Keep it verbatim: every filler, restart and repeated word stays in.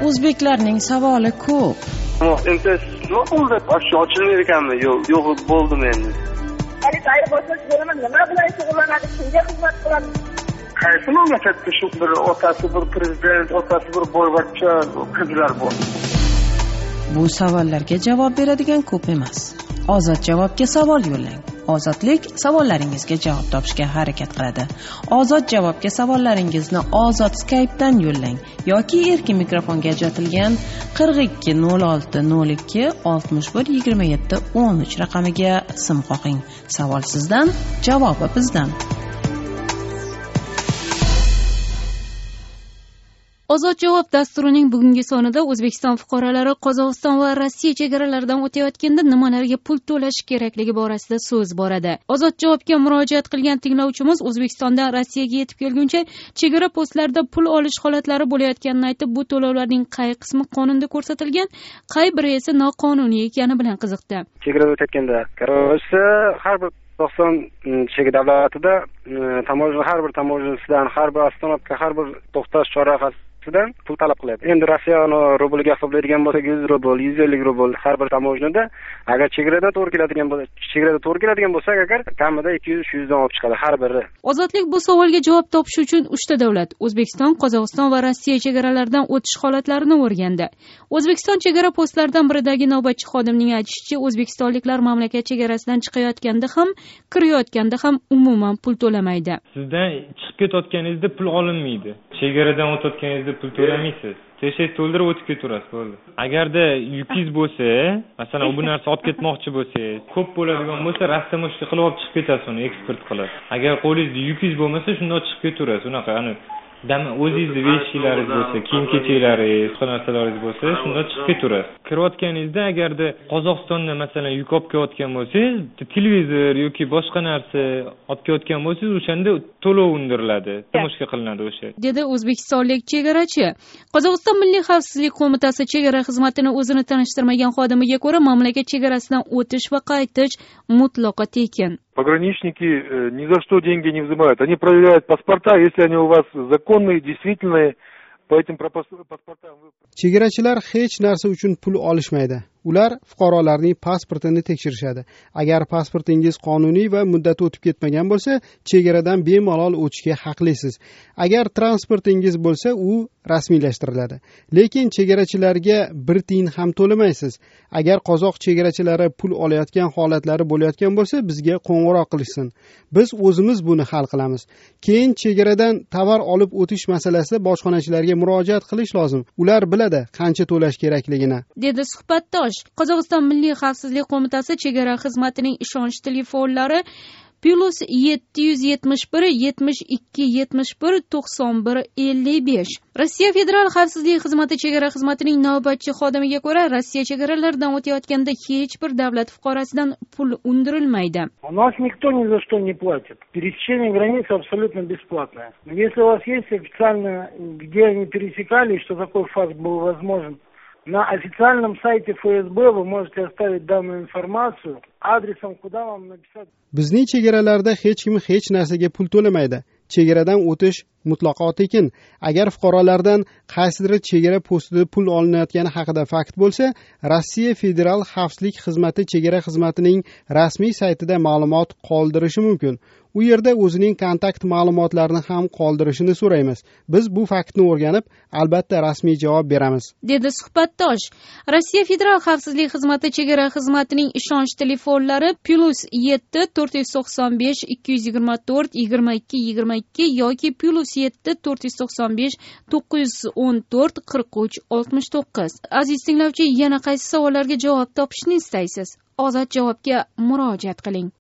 O'zbeklarning savoli ko'p. Endi nima bo'ldi? Oshxona ochilmaydi ekanmi? Yo'q, yo'q bo'ldim endi. Hali ayirboshlash bo'limi nima bilan shug'ullanadi? Kimga xizmat qiladi? Qaysi mamlakatda shu bir otasi bir prezident, otasi bir boyvachcha qizlar bor? Bu savollarga javob beradigan ko'p emas. Ozod javobga savol yo'llang. Ozodlik savollaringizga javob topishga harakat qiladi. Ozod javobga savollaringizni Ozod Skype'dan yo'llang yoki erkin mikrofonga ajratilgan qirq ikki nol olti nol ikki oltmish bir yigirma yetti o'n uch raqamiga sim qoqing. Savol sizdan, javobi bizdan. Ozod javob dasturining bugungi sonida O'zbekiston fuqarolari Qozog'iston va Rossiya chegaralaridan o'tayotganda nimalarga pul to'lash kerakligi borasida so'z boradi. Ozod javobga murojaat qilgan tinglovchimiz O'zbekistondan Rossiyaga yetib kelguncha chegara postlarida pul olish holatlari bo'layotganini aytib, bu to'lovlarning qay qismi qonunda ko'rsatilgan, qay biri esa noqonuniy ekani bilan qiziqdi. Chegarada o'tayotganda, короче, har bir Qozog'iston chegara davlatida tamojna har bir tamojnasidan, har bir oстановка, har bir to'xtash chorrahasi pul talab qiladi. Endi Rossiya rubliga hisoblaydigan bo'lsa yuz rubl, yuz ellik rubl har bir tamojnada, agar chegaradan to'g'ri keladigan bo'lsa, chegarada to'g'ri keladigan bo'lsa, agar kamida ikki yuz uch yuz dan olib chiqadi har biri. Ozodlik bu savolga javob topish uchun uchta davlat, O'zbekiston, Qozog'iston va Rossiya chegaralaridan o'tish holatlarini o'rgandi. O'zbekiston chegara postlaridan biridagi navbatchi xodimning aytishicha, o'zbekistonliklar mamlakat chegarasidan chiqayotganda ham, kirayotganda ham umuman pul to'lamaydi. Sizdan chiqib ketayotganingizda pul olinmaydi. Chegaradan o'tayotganingizda pul to'lamaysiz. Teshingiz to'ldirib o'tib ketaverasiz, bo'ldi. Agarda yukingiz bo'lsa, masalan, bu narsa olib ketmoqchi bo'lsangiz, ko'p bo'ladigan bo'lsa, rastamashka qilib olib chiqib ketasiz, uni eksport qilib. Agar qo'lingizda yukingiz bo'lmasa, shunday chiqib ketaverasiz. Unaqa, ani dam o'zingizni veshinglaringiz bo'lsa, kiyim-kechaklaringiz, boshqa narsalaringiz bo'lsa, shunday chiqib ketaverasiz. Kirayotganingizda agarda Qozog'istonda masalan yuk olib kelayotgan bo'lsangiz, televizor yoki boshqa narsa olib kelayotgan bo'lsangiz, o'shanda to'lov undiriladi, tomosha qilinadi o'sha. Dedi o'zbekistonlik chegarachi. Qozog'iston Milliy xavfsizlik qo'mitasi chegara xizmatini o'zini tanishtirmagan xodimiga ko'ra, mamlakat chegarasidan o'tish va qaytish mutlaqo tekin. Пограничники ни за что деньги не взимают. Они проверяют паспорта, если они у вас законные, действительные, по этим паспортам. Chegarachilar hech narsa uchun pul olishmaydi. Ular fuqarolarning pasportini tekshirishadi. Agar pasportingiz qonuniy va muddati o'tib ketmagan bo'lsa, chegaradan bemalol o'tishga haqlisiz. Agar transportingiz bo'lsa, u rasmiylashtiriladi. Lekin chegarachilarga bir tiyin ham to'lamaysiz. Agar qozoq chegarachilari pul olayotgan holatlari bo'layotgan bo'lsa, bizga qo'ng'iroq qilishsin. Biz o'zimiz buni hal qilamiz. Keyin chegaradan tovar olib o'tish masalasida bojxonachilarga murojaat qilish lozim. Ular biladi qancha to'lash kerakligini. Dedi suhbatdosh. Qozog'iston Milliy xavfsizlik qo'mitasi chegara xizmatining ishonch telefonlari plus yetti yuz yetmish bir yetmish ikki yetmish bir to'qson bir ellik besh. Rossiya Federal xavfsizlik xizmati chegara xizmatining navbatchi xodimiga ko'ra, Rossiya chegaralaridan o'tayotganda hech bir davlat fuqarosidan pul undirilmaydi. У нас никто ни за что не платит. Пересечение границы абсолютно бесплатное. Если у вас есть официально, где они пересекали, что такой факт был возможен, на официальном сайте эф эс бэ вы можете оставить данную информацию адресом, куда вам написать. Bizning chegaralarda hech kim hech narsaga pul to'lamaydi. Chegaradan o'tish mutlaqo tekin. Agar fuqarolardan qaysidir chegara postida pul olinayotgani haqida fakt bo'lsa, Rossiya Federal xavfsizlik xizmati chegara xizmatining rasmiy saytida ma'lumot qoldirishi mumkin. U yerda o'zining kontakt ma'lumotlarini ham qoldirishini so'raymiz. Biz bu faktni o'rganib, albatta rasmiy javob beramiz. Dedi suhbatdosh. Rossiya Federal xavfsizlik xizmati chegara xizmatining ishonch telefonlari plus yetti to'rt yuz to'qson besh ikki yuz yigirma to'rt yigirma ikki yigirma ikki yoki plus yetti to'rt yuz to'qson besh to'qqiz yuz o'n to'rt qirq uch oltmish to'qqiz. Aziz tinglovchi, yana qaysi savollarga javob topishni istaysiz? Ozod javobga murojaat qiling.